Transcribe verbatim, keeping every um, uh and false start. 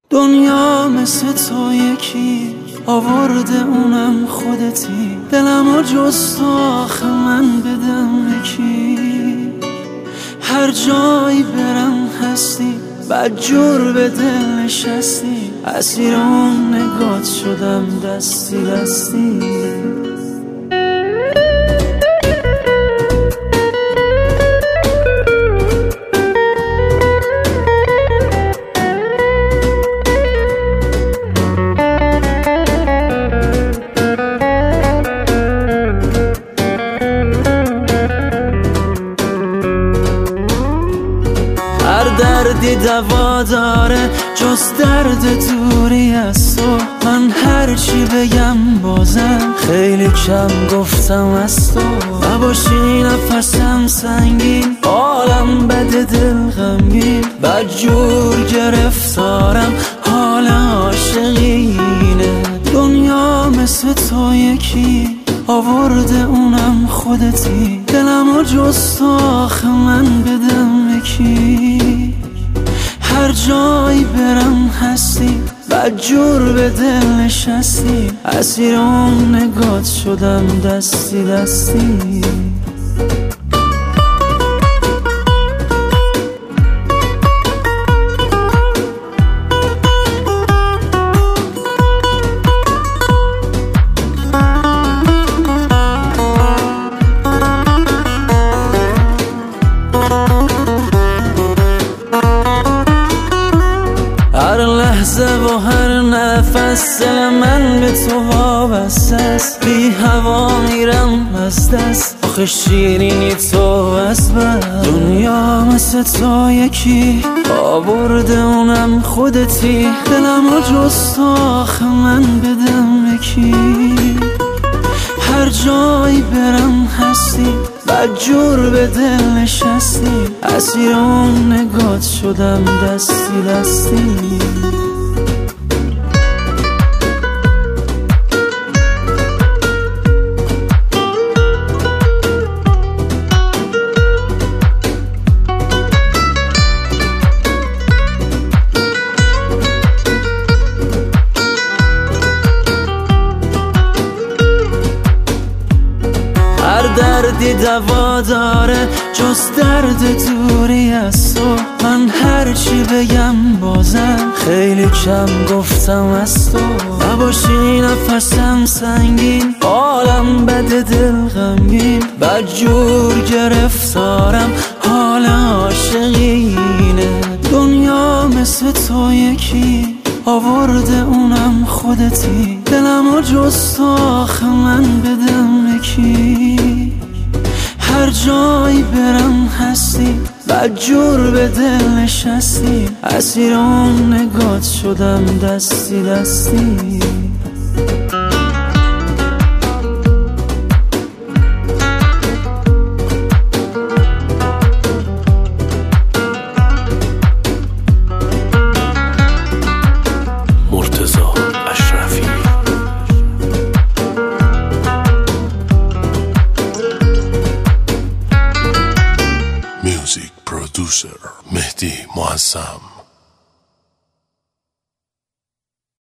دنیا مثل تو یکی آورده اونم خودتی، دلمو جز تو آخه من بدم یکی. هر جایی برم هستی، بدجور به دل نشستی، اسیر اون نگات شدم دستی دستی. دردی دوا داره جز درد دوری از تو، من هرچی بگم بازم خیلی کم گفتم از تو. نباشی نفسم سنگین، حالم بده دل غمگین، بدجور گرفتارم حال عاشقینه. دنیا مثل تو یکی آورده اونم خودتی، دلمو جز تو آخه من بدم یکی. هر جایی برم هستی، بدجور به دل نشستی، اسیر اون نگات شدم دستی دستی. هر لحظه و هر نفس دل من به تو وابسته است، بی هوا میرم از دست، آخه شیرینی تو از بس. دنیا مثل تو یکی آورده اونم خودتی، دلمو جز تو آخه من بدم یکی. هر جایی برم هستی، بدجور به دل نشستی، اسیر اون نگات شدم دستی دستی. دردی دوا داره جز درد دوری از تو، من هرچی بگم بازم خیلی کم گفتم از تو. نباشی نفسم سنگین، حالم بده دل غمگین، بدجور گرفتارم حال عاشقینه. دنیا مثل تو یکی آورده اونم خودتی، دلمو جز تو آخه من بدم یکی. هر جایی برم هستی، بدجور به دل نشستی، اسیر اون نگات شدم دستی دستی. Music producer Mehdi Muazzam.